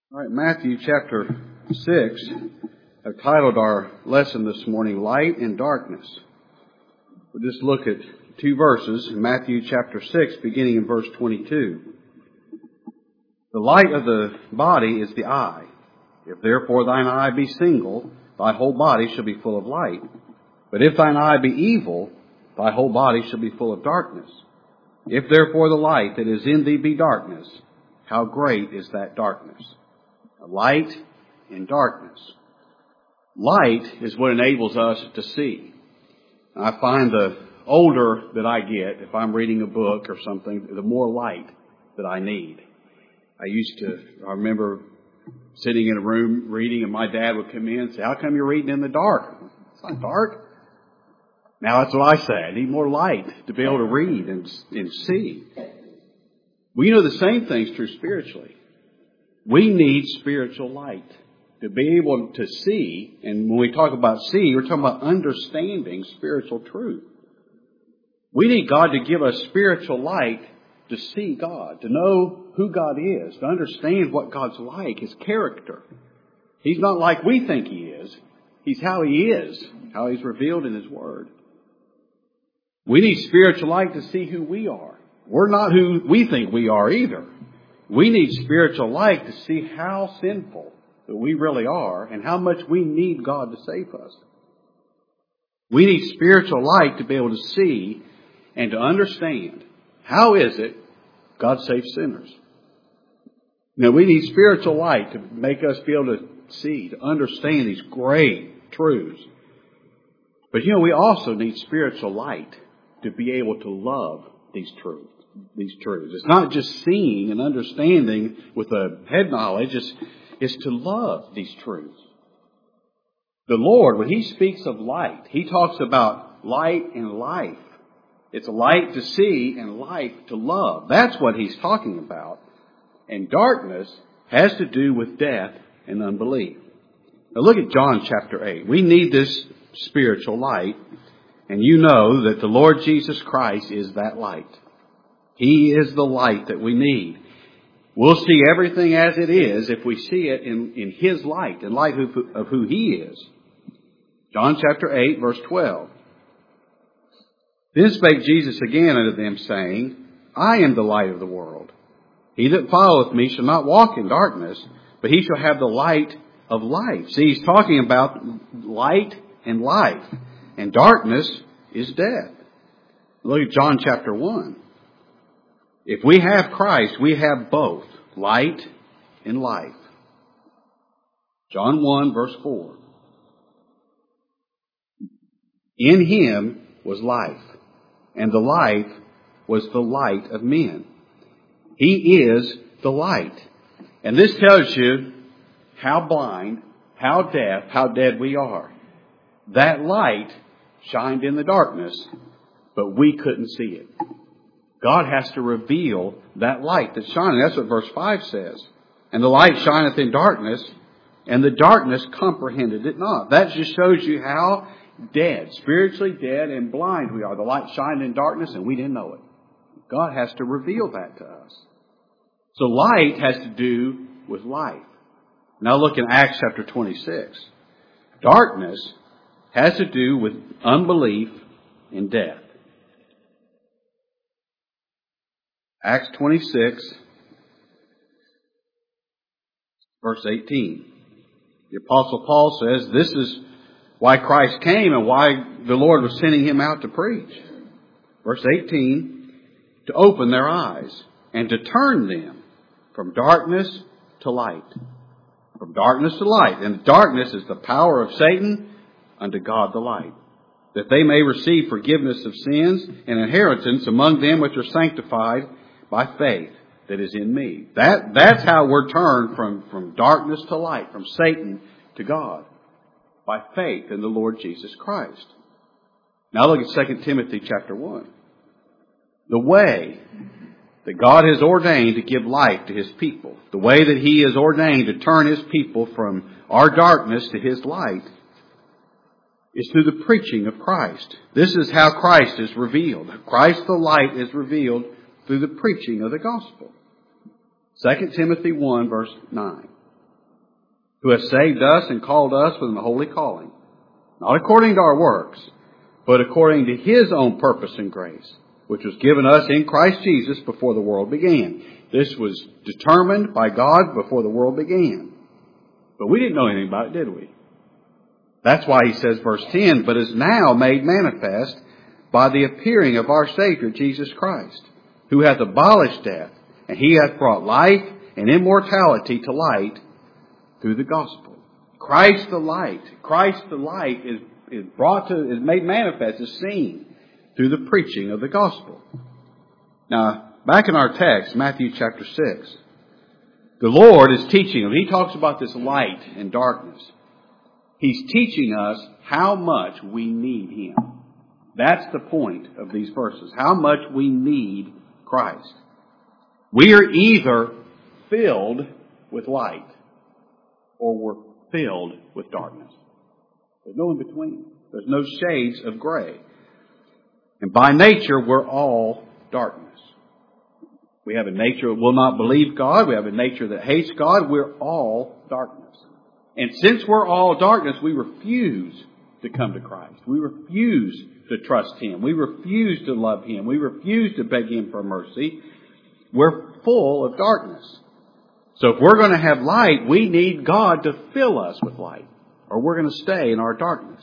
All right, Matthew chapter 6. I've titled our lesson this morning, Light and Darkness. We'll just look at two verses in Matthew chapter 6, beginning in verse 22. The light of the body is the eye. If therefore thine eye be single, thy whole body shall be full of light. But if thine eye be evil, thy whole body shall be full of darkness. If therefore the light that is in thee be darkness, how great is that darkness? Light and darkness. Light is what enables us to see. I find the older that I get, if I'm reading a book or something, the more light that I need. I remember sitting in a room reading, and my dad would come in and say, "How come you're reading in the dark?" It's not dark. Now that's what I say. I need more light to be able to read and see. Well, you know, the same thing's true spiritually. We need spiritual light to be able to see. And when we talk about see, we're talking about understanding spiritual truth. We need God to give us spiritual light to see God, to know who God is, to understand what God's like, His character. He's not like we think He is. He's how He is, how He's revealed in His Word. We need spiritual light to see who we are. We're not who we think we are either. We need spiritual light to see how sinful that we really are and how much we need God to save us. We need spiritual light to be able to see and to understand how is it God saves sinners. Now we need spiritual light to make us be able to see, to understand these great truths. But you know, we also need spiritual light to be able to love these truths. It's not just seeing and understanding with a head knowledge. It's to love these truths. The Lord, when He speaks of light, He talks about light and life. It's a light to see and life to love. That's what He's talking about. And darkness has to do with death and unbelief. Now look at John chapter 8. We need this spiritual light. And you know that the Lord Jesus Christ is that light. He is the light that we need. We'll see everything as it is if we see it in His light, in light of who He is. John chapter 8, verse 12. Then spake Jesus again unto them, saying, I am the light of the world. He that followeth me shall not walk in darkness, but he shall have the light of life. See, He's talking about light and life. And darkness is death. Look at John chapter 1. If we have Christ, we have both light and life. John 1 verse 4. In Him was life, and the life was the light of men. He is the light. And this tells you how blind, how deaf, how dead we are. That light shined in the darkness, but we couldn't see it. God has to reveal that light that's shining. That's what verse 5 says. And the light shineth in darkness, and the darkness comprehended it not. That just shows you how dead, spiritually dead and blind we are. The light shined in darkness, and we didn't know it. God has to reveal that to us. So light has to do with life. Now look in Acts chapter 26. Darkness has to do with unbelief and death. Acts 26, verse 18. The Apostle Paul says this is why Christ came and why the Lord was sending Him out to preach. Verse 18, to open their eyes and to turn them from darkness to light. From darkness to light. And darkness is the power of Satan unto God the light. That they may receive forgiveness of sins and inheritance among them which are sanctified by faith that is in me. That's how we're turned from darkness to light, from Satan to God, by faith in the Lord Jesus Christ. Now look at 2 Timothy chapter 1. The way that God has ordained to give light to His people, the way that He has ordained to turn His people from our darkness to His light, is through the preaching of Christ. This is how Christ is revealed. Christ the light is revealed through the preaching of the gospel. 2 Timothy 1 verse 9. who has saved us and called us with an holy calling, not according to our works, but according to His own purpose and grace, which was given us in Christ Jesus before the world began. This was determined by God before the world began. But we didn't know anything about it, did we? That's why he says, verse 10, but is now made manifest by the appearing of our Savior Jesus Christ, who hath abolished death, and He hath brought life and immortality to light through the gospel. Christ the light is made manifest, is seen through the preaching of the gospel. Now, back in our text, Matthew chapter 6, the Lord is teaching. He talks about this light and darkness. He's teaching us how much we need Him. That's the point of these verses. How much we need Christ. We are either filled with light or we're filled with darkness. There's no in between. There's no shades of gray. And by nature, we're all darkness. We have a nature that will not believe God. We have a nature that hates God. We're all darkness. And since we're all darkness, we refuse to come to Christ. We refuse to trust Him. We refuse to love Him. We refuse to beg Him for mercy. We're full of darkness. So if we're going to have light, we need God to fill us with light, or we're going to stay in our darkness.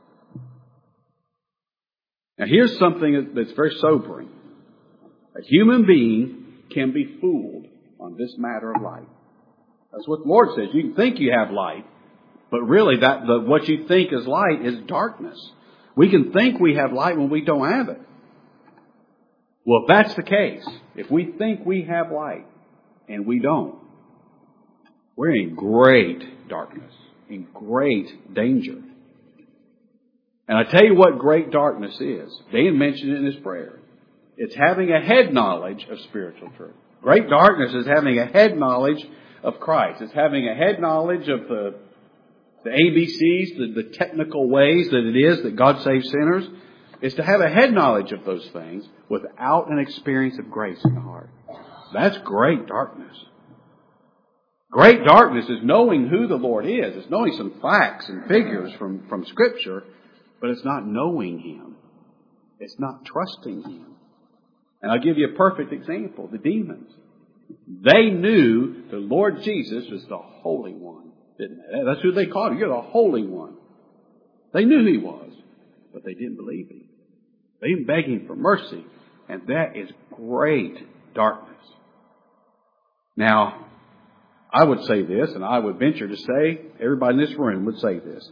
Now here's something that's very sobering. A human being can be fooled on this matter of light. That's what the Lord says. You can think you have light, but really what you think is light is darkness. We can think we have light when we don't have it. Well, if that's the case, if we think we have light and we don't, we're in great darkness, in great danger. And I tell you what great darkness is. Dan mentioned it in his prayer. It's having a head knowledge of spiritual truth. Great darkness is having a head knowledge of Christ. It's having a head knowledge of the ABCs, the technical ways that it is that God saves sinners. It's to have a head knowledge of those things without an experience of grace in the heart. That's great darkness. Great darkness is knowing who the Lord is. It's knowing some facts and figures from Scripture, but it's not knowing Him. It's not trusting Him. And I'll give you a perfect example. The demons. They knew the Lord Jesus was the Holy One, didn't they? That's who they called Him. You're the Holy One. They knew He was, but they didn't believe Him. They didn't beg Him for mercy. And that is great darkness. Now, I would say this, and I would venture to say, everybody in this room would say this.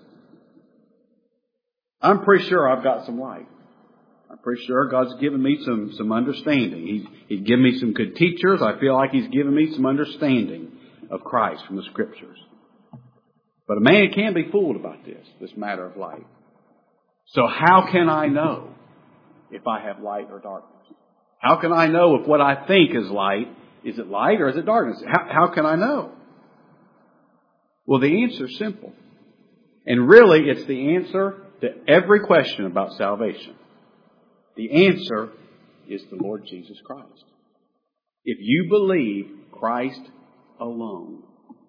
I'm pretty sure I've got some light. I'm pretty sure God's given me some understanding. He's given me some good teachers. I feel like He's given me some understanding of Christ from the Scriptures. But a man can be fooled about this matter of light. So how can I know if I have light or darkness? How can I know if what I think is light, is it light or is it darkness? How can I know? Well, the answer is simple. And really, it's the answer to every question about salvation. The answer is the Lord Jesus Christ. If you believe Christ alone,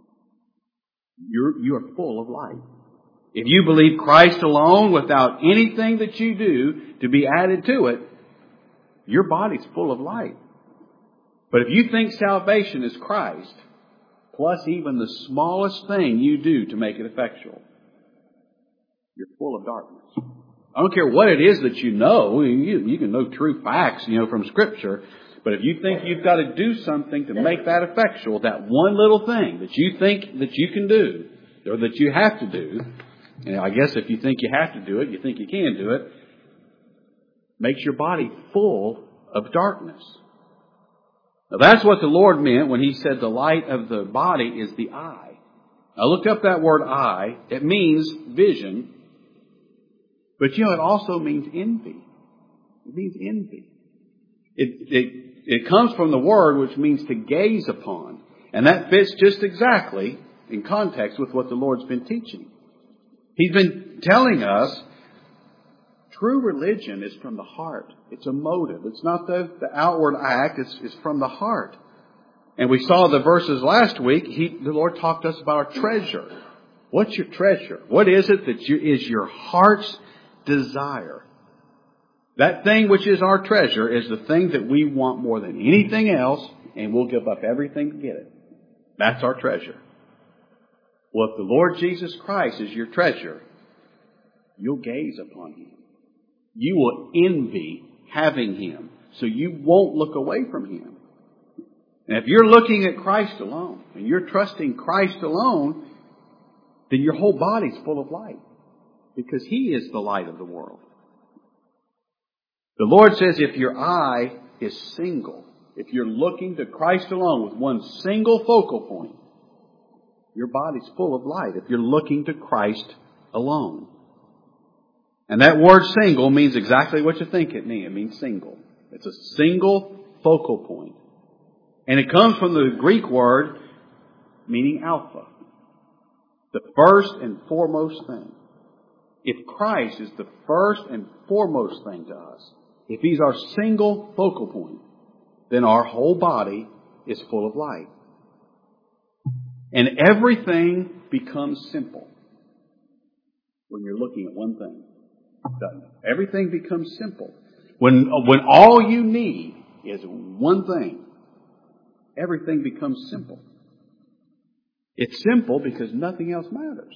you are full of light. If you believe Christ alone without anything that you do to be added to it, your body's full of light. But if you think salvation is Christ, plus even the smallest thing you do to make it effectual, you're full of darkness. I don't care what it is that you know. You can know true facts, from Scripture. But if you think you've got to do something to make that effectual, that one little thing that you think that you can do, or that you have to do, and I guess if you think you have to do it, you think you can do it, makes your body full of darkness. Now that's what the Lord meant when He said the light of the body is the eye. I looked up that word eye. It means vision. But it also means envy. It means envy. It comes from the word which means to gaze upon. And that fits just exactly in context with what the Lord's been teaching. He's been telling us true religion is from the heart. It's a motive. It's not the outward act. It's from the heart. And we saw the verses last week. The Lord talked to us about our treasure. What's your treasure? What is it that is your heart's desire? That thing which is our treasure is the thing that we want more than anything else, and we'll give up everything to get it. That's our treasure. Well, if the Lord Jesus Christ is your treasure, you'll gaze upon Him. You will envy having Him, so you won't look away from Him. And if you're looking at Christ alone, and you're trusting Christ alone, then your whole body's full of light, because He is the light of the world. The Lord says if your eye is single, if you're looking to Christ alone with one single focal point, your body's full of light if you're looking to Christ alone. And that word single means exactly what you think it means. It means single. It's a single focal point. And it comes from the Greek word meaning alpha. The first and foremost thing. If Christ is the first and foremost thing to us, if He's our single focal point, then our whole body is full of light. And everything becomes simple when you're looking at one thing. Doesn't it? Everything becomes simple. When all you need is one thing, everything becomes simple. It's simple because nothing else matters.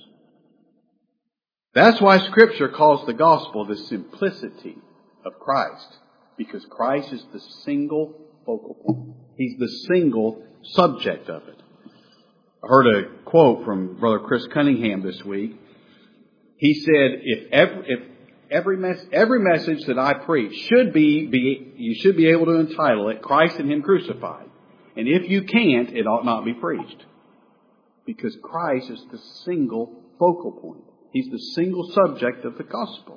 That's why Scripture calls the gospel the simplicity of Christ, because Christ is the single focal point. He's the single subject of it. I heard a quote from Brother Chris Cunningham this week. He said, "If every message that I preach you should be able to entitle it Christ and Him crucified. And if you can't, it ought not be preached, because Christ is the single focal point. He's the single subject of the gospel."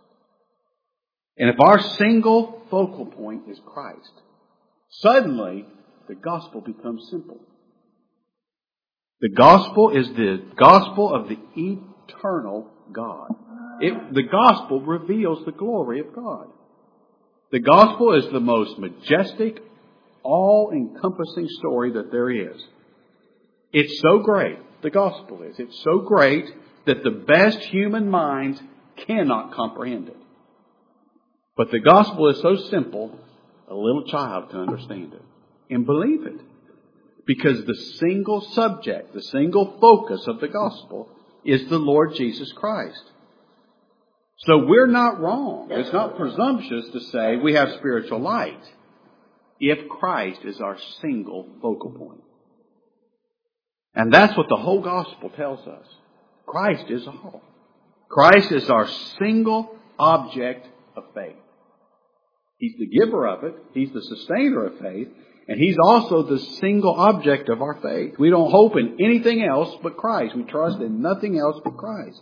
And if our single focal point is Christ, suddenly the gospel becomes simple. The gospel is the gospel of the eternal God. The gospel reveals the glory of God. The gospel is the most majestic, all-encompassing story that there is. It's so great, the gospel is. It's so great that the best human minds cannot comprehend it. But the gospel is so simple, a little child can understand it and believe it. Because the single subject, the single focus of the gospel is the Lord Jesus Christ. So we're not wrong. It's not presumptuous to say we have spiritual light if Christ is our single focal point. And that's what the whole gospel tells us. Christ is all. Christ is our single object of faith. He's the giver of it. He's the sustainer of faith. And He's also the single object of our faith. We don't hope in anything else but Christ. We trust in nothing else but Christ.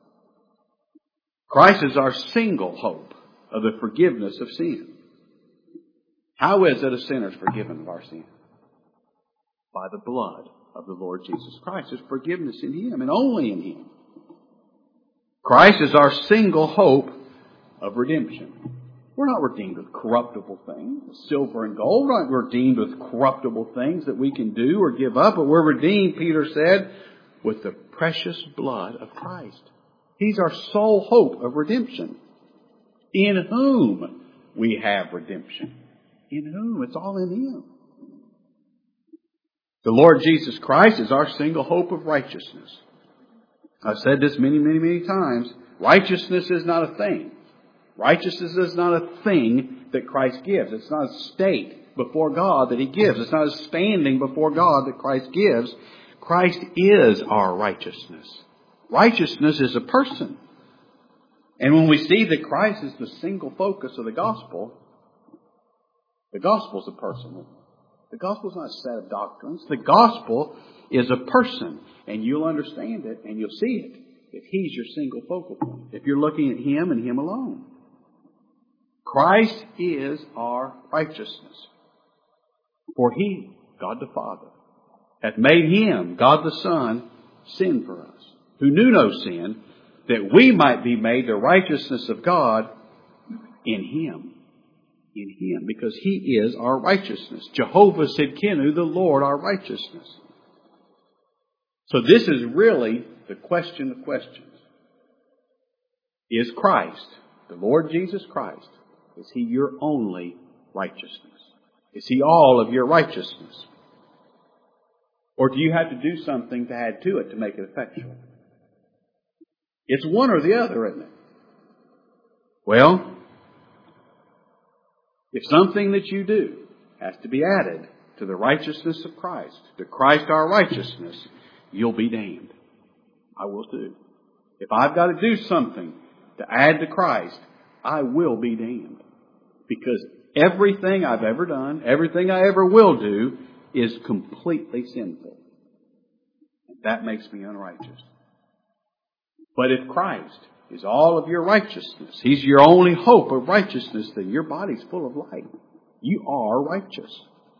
Christ is our single hope of the forgiveness of sin. How is it a sinner is forgiven of our sin? By the blood of the Lord Jesus Christ. There's forgiveness in Him and only in Him. Christ is our single hope of redemption. We're not redeemed with corruptible things, silver and gold. We're not redeemed with corruptible things that we can do or give up. But we're redeemed, Peter said, with the precious blood of Christ. He's our sole hope of redemption. In whom we have redemption. In whom? It's all in Him. The Lord Jesus Christ is our single hope of righteousness. I've said this many, many, many times. Righteousness is not a thing. Righteousness is not a thing that Christ gives. It's not a state before God that He gives. It's not a standing before God that Christ gives. Christ is our righteousness. Righteousness is a person. And when we see that Christ is the single focus of the gospel is a person. The gospel is not a set of doctrines. The gospel is a person. And you'll understand it and you'll see it if He's your single focal point. If you're looking at Him and Him alone. Christ is our righteousness. For He, God the Father, hath made Him, God the Son, sin for us, who knew no sin, that we might be made the righteousness of God in Him. In Him, because He is our righteousness. Jehovah Sidkenu, the Lord, our righteousness. So this is really the question of questions. Is Christ, the Lord Jesus Christ, is He your only righteousness? Is He all of your righteousness? Or do you have to do something to add to it to make it effectual? It's one or the other, isn't it? Well, if something that you do has to be added to the righteousness of Christ, to Christ our righteousness, you'll be damned. I will too. If I've got to do something to add to Christ, I will be damned. Because everything I've ever done, everything I ever will do, is completely sinful. And that makes me unrighteous. But if Christ is all of your righteousness, He's your only hope of righteousness, then your body's full of light. You are righteous.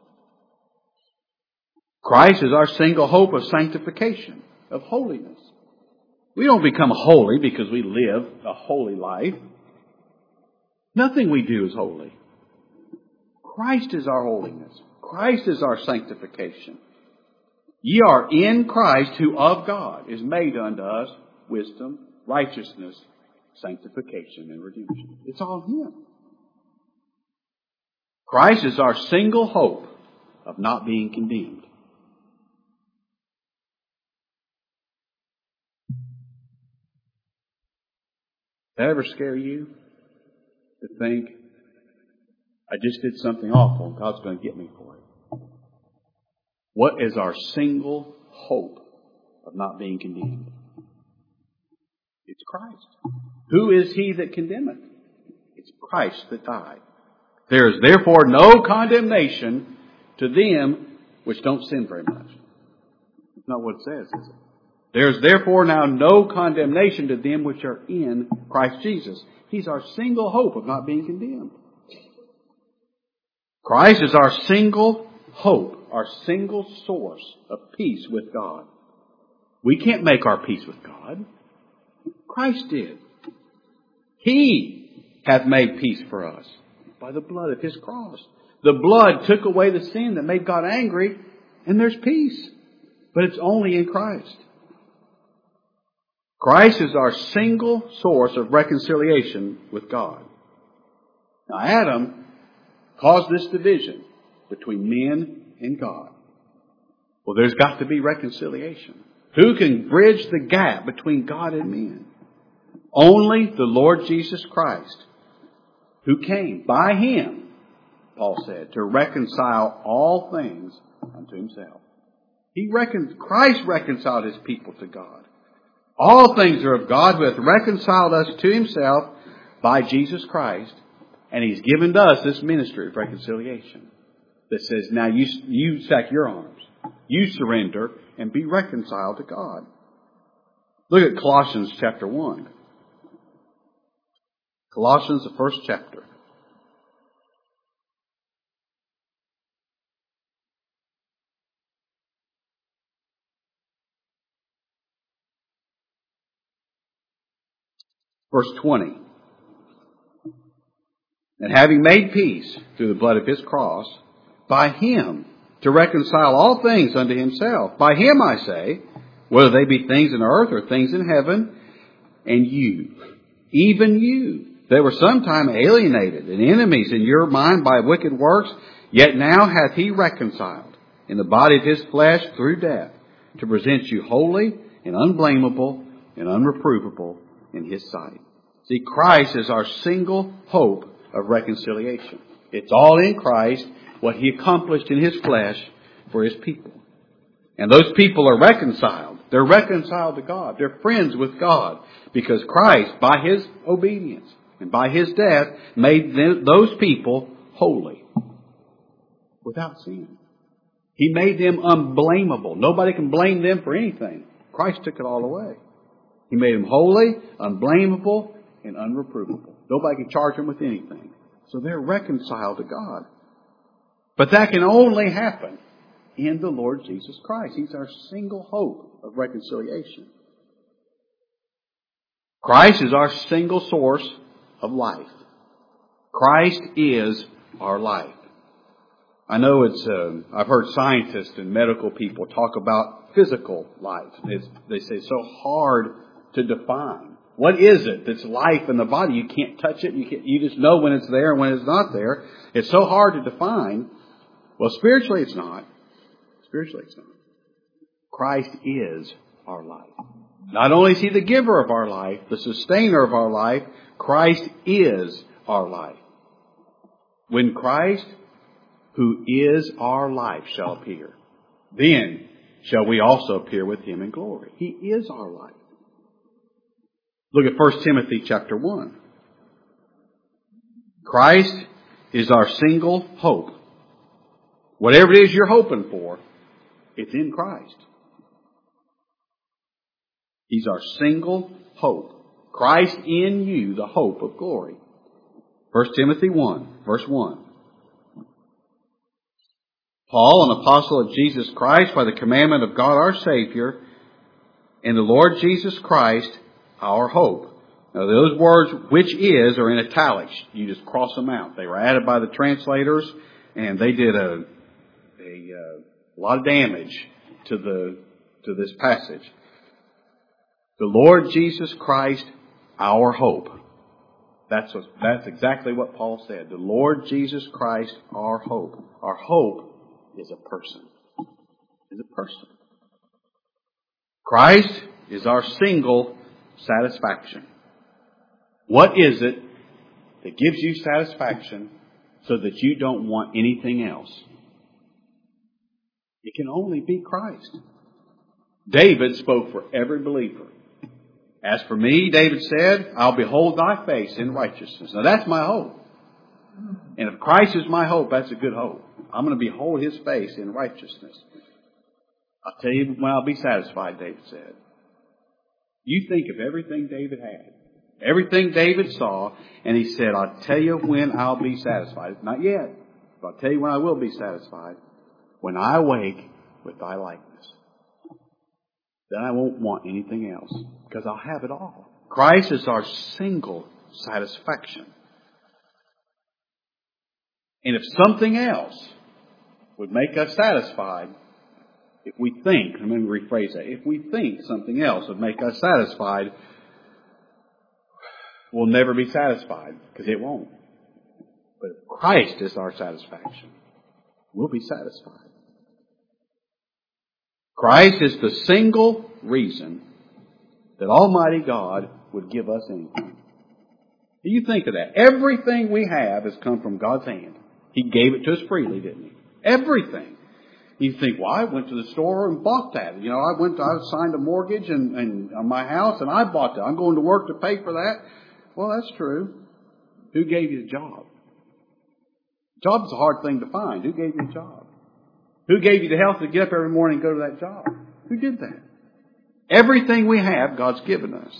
Christ is our single hope of sanctification, of holiness. We don't become holy because we live a holy life. Nothing we do is holy. Christ is our holiness. Christ is our sanctification. Ye are in Christ, who of God is made unto us wisdom, righteousness, sanctification, and redemption. It's all Him. Christ is our single hope of not being condemned. Does that ever scare you to think, I just did something awful and God's going to get me for it? What is our single hope of not being condemned? It's Christ. Who is he that condemneth? It's Christ that died. There is therefore no condemnation to them which don't sin very much. That's not what it says, is it? There is therefore now no condemnation to them which are in Christ Jesus. He's our single hope of not being condemned. Christ is our single hope, our single source of peace with God. We can't make our peace with God. Christ did. He hath made peace for us by the blood of His cross. The blood took away the sin that made God angry, and there's peace. But it's only in Christ. Christ is our single source of reconciliation with God. Now, Adam caused this division between men and God. Well, there's got to be reconciliation. Who can bridge the gap between God and men? Only the Lord Jesus Christ, who came by Him, Paul said, to reconcile all things unto Himself. Christ reconciled His people to God. All things are of God, who hath reconciled us to Himself by Jesus Christ, and He's given to us this ministry of reconciliation that says, now you stack your arms, you surrender, and be reconciled to God. Look at Colossians chapter 1. Colossians, the first chapter. Verse 20. And having made peace through the blood of His cross, by Him to reconcile all things unto Himself. By Him, I say, whether they be things in earth or things in heaven, and you, even you, that were sometime alienated and enemies in your mind by wicked works, yet now hath He reconciled in the body of His flesh through death, to present you holy and unblameable and unreprovable in His sight. See, Christ is our single hope of reconciliation. It's all in Christ, what He accomplished in His flesh for His people. And those people are reconciled. They're reconciled to God. They're friends with God because Christ, by His obedience and by His death, made those people holy without sin. He made them unblameable. Nobody can blame them for anything. Christ took it all away. He made them holy, unblameable, and unreprovable. Nobody can charge them with anything. So they're reconciled to God. But that can only happen in the Lord Jesus Christ. He's our single hope of reconciliation. Christ is our single source of life. Christ is our life. I know I've heard scientists and medical people talk about physical life. They say it's so hard to define. What is it that's life in the body? You can't touch it. You just know when it's there and when it's not there. It's so hard to define. Well, spiritually it's not. Spiritually it's not. Christ is our life. Not only is He the giver of our life, the sustainer of our life, Christ is our life. When Christ, who is our life, shall appear, then shall we also appear with Him in glory. He is our life. Look at 1 Timothy chapter 1. Christ is our single hope. Whatever it is you're hoping for, it's in Christ. He's our single hope. Christ in you, the hope of glory. 1 Timothy 1, verse 1. Paul, an apostle of Jesus Christ, by the commandment of God our Savior, and the Lord Jesus Christ, our hope. Now those words, which is, are in italics. You just cross them out. They were added by the translators, and they did a lot of damage to this passage. The Lord Jesus Christ, our hope. That's exactly what Paul said. The Lord Jesus Christ, our hope. Our hope is a person. Is a person. Christ is our single satisfaction. What is it that gives you satisfaction so that you don't want anything else? It can only be Christ. David spoke for every believer. As for me, David said, I'll behold thy face in righteousness. Now that's my hope. And if Christ is my hope, that's a good hope. I'm going to behold His face in righteousness. I'll tell you when I'll be satisfied, David said. You think of everything David had. Everything David saw, and he said, I'll tell you when I'll be satisfied. Not yet, but I'll tell you when I will be satisfied. When I wake with thy likeness. Then I won't want anything else, because I'll have it all. Christ is our single satisfaction. And if something else would make us satisfied, if we think, let me rephrase that, if we think something else would make us satisfied, we'll never be satisfied, because it won't. But if Christ is our satisfaction, we'll be satisfied. Christ is the single reason that Almighty God would give us anything. Do you think of that? Everything we have has come from God's hand. He gave it to us freely, didn't He? Everything. You think, well, I went to the store and bought that. You know, I signed a mortgage and on my house and I bought that. I'm going to work to pay for that. Well, that's true. Who gave you the job? Job's a hard thing to find. Who gave you the job? Who gave you the health to get up every morning and go to that job? Who did that? Everything we have, God's given us.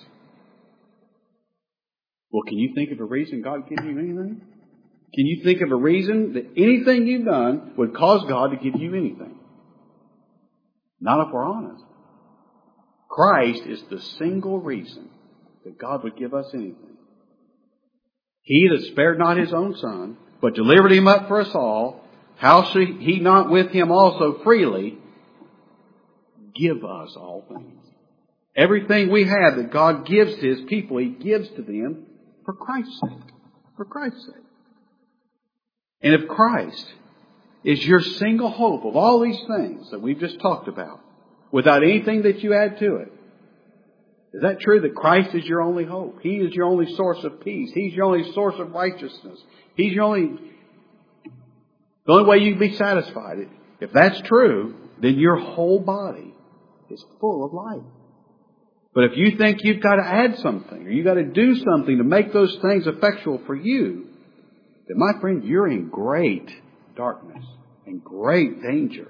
Well, can you think of a reason God gave you anything? Can you think of a reason that anything you've done would cause God to give you anything? Not if we're honest. Christ is the single reason that God would give us anything. He that spared not His own Son, but delivered Him up for us all, how shall He not with Him also freely give us all things? Everything we have that God gives to His people, He gives to them for Christ's sake. For Christ's sake. And if Christ is your single hope of all these things that we've just talked about, without anything that you add to it, is that true that Christ is your only hope? He is your only source of peace. He's your only source of righteousness. He's the only way you can be satisfied. If that's true, then your whole body is full of life. But if you think you've got to add something, or you've got to do something to make those things effectual for you, then my friend, you're in great darkness and great danger.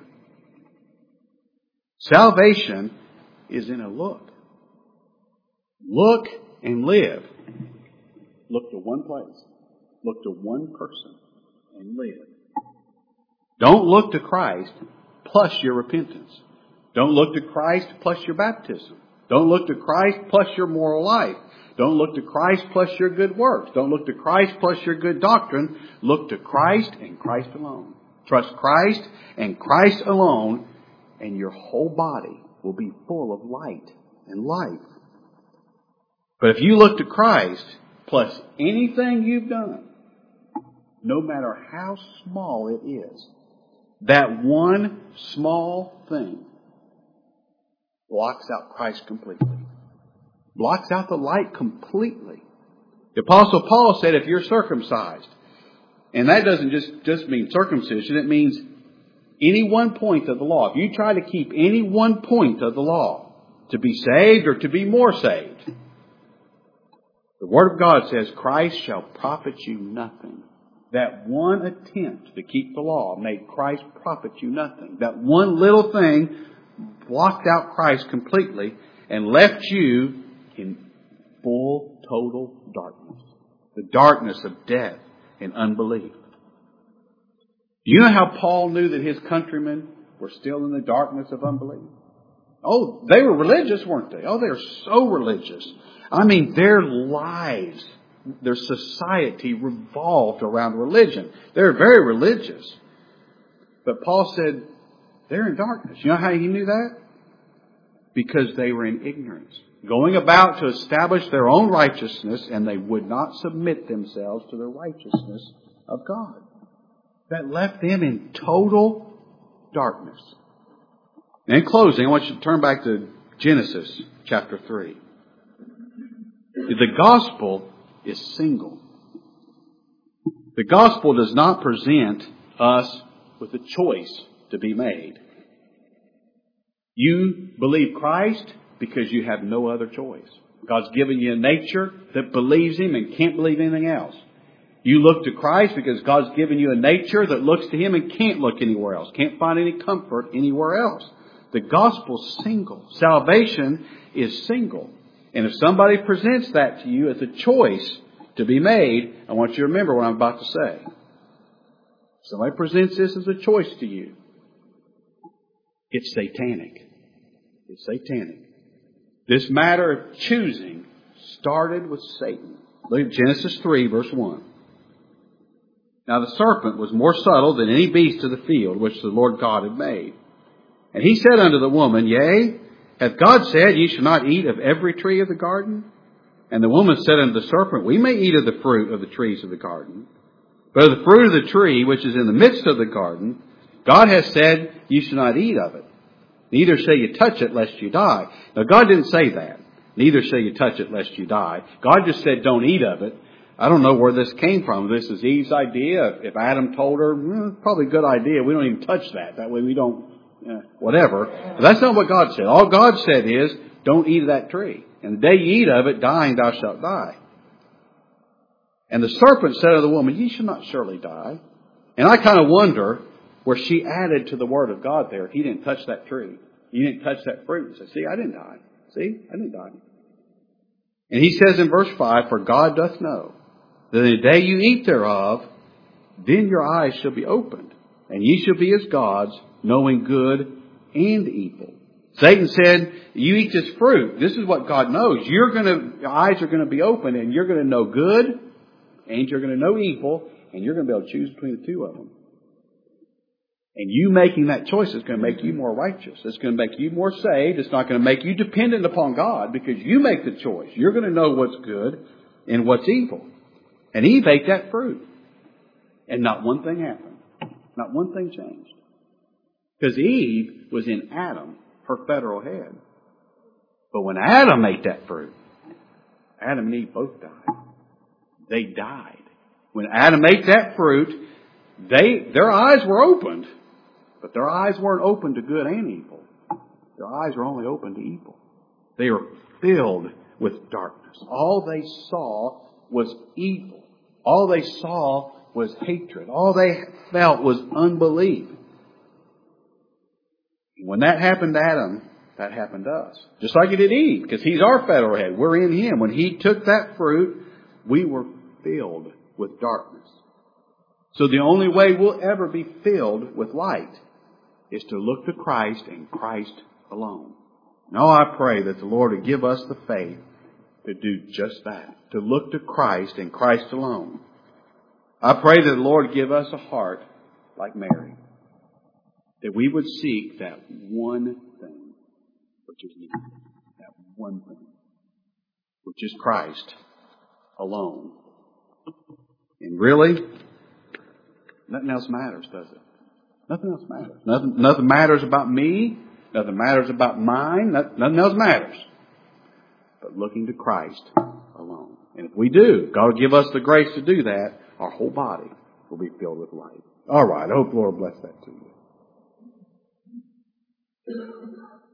Salvation is in a look. Look and live. Look to one place. Look to one person and live. Don't look to Christ plus your repentance. Don't look to Christ plus your baptism. Don't look to Christ plus your moral life. Don't look to Christ plus your good works. Don't look to Christ plus your good doctrine. Look to Christ and Christ alone. Trust Christ and Christ alone, and your whole body will be full of light and life. But if you look to Christ, plus anything you've done, no matter how small it is, that one small thing blocks out Christ completely. Blocks out the light completely. The Apostle Paul said if you're circumcised, and that doesn't just mean circumcision, it means any one point of the law. If you try to keep any one point of the law to be saved or to be more saved, the Word of God says Christ shall profit you nothing. That one attempt to keep the law made Christ profit you nothing. That one little thing blocked out Christ completely and left you in full, total darkness. The darkness of death and unbelief. Do you know how Paul knew that his countrymen were still in the darkness of unbelief? Oh, they were religious, weren't they? Oh, they were so religious. I mean, their lives, their society revolved around religion. They're very religious. But Paul said, they're in darkness. You know how he knew that? Because they were in ignorance, going about to establish their own righteousness, and they would not submit themselves to the righteousness of God. That left them in total darkness. And in closing, I want you to turn back to Genesis chapter 3. The gospel is single. The gospel does not present us with a choice to be made. You believe Christ because you have no other choice. God's given you a nature that believes Him and can't believe anything else. You look to Christ because God's given you a nature that looks to Him and can't look anywhere else. Can't find any comfort anywhere else. The gospel's single. Salvation is single. And if somebody presents that to you as a choice to be made, I want you to remember what I'm about to say. If somebody presents this as a choice to you, it's satanic. It's satanic. This matter of choosing started with Satan. Look at Genesis 3, verse 1. Now the serpent was more subtle than any beast of the field which the Lord God had made. And he said unto the woman, Yea, hath God said, Ye shall not eat of every tree of the garden? And the woman said unto the serpent, We may eat of the fruit of the trees of the garden. But of the fruit of the tree which is in the midst of the garden, God has said, Ye shall not eat of it. Neither shall you touch it, lest you die. Now God didn't say that. Neither shall you touch it, lest you die. God just said, don't eat of it. I don't know where this came from. This is Eve's idea. If Adam told her, probably a good idea. We don't even touch that. That way we don't, whatever. But that's not what God said. All God said is, don't eat of that tree. And the day you eat of it, dying thou shalt die. And the serpent said to the woman, Ye shall not surely die. And I kind of wonder where she added to the word of God there. He didn't touch that tree. He didn't touch that fruit. He said, see, I didn't die. See, I didn't die. And he says in verse 5, For God doth know that in the day you eat thereof, then your eyes shall be opened, and ye shall be as gods, knowing good and evil. Satan said, you eat this fruit. This is what God knows. Your eyes are going to be open, and you're going to know good, and you're going to know evil, and you're going to be able to choose between the two of them. And you making that choice is going to make you more righteous. It's going to make you more saved. It's not going to make you dependent upon God because you make the choice. You're going to know what's good and what's evil. And Eve ate that fruit. And not one thing happened. Not one thing changed. Because Eve was in Adam, her federal head. But when Adam ate that fruit, Adam and Eve both died. They died. When Adam ate that fruit, their eyes were opened. But their eyes weren't open to good and evil. Their eyes were only open to evil. They were filled with darkness. All they saw was evil. All they saw was hatred. All they felt was unbelief. When that happened to Adam, that happened to us. Just like it did Eve, because he's our federal head. We're in him. When he took that fruit, we were filled with darkness. So the only way we'll ever be filled with light is to look to Christ and Christ alone. Now I pray that the Lord would give us the faith to do just that, to look to Christ and Christ alone. I pray that the Lord give us a heart like Mary, that we would seek that one thing, which is needed. That one thing, which is Christ alone. And really, nothing else matters, does it? Nothing else matters. Nothing matters about me. Nothing matters about mine. Nothing else matters. But looking to Christ alone. And if we do, God will give us the grace to do that, our whole body will be filled with light. All right. I hope the Lord bless that to you.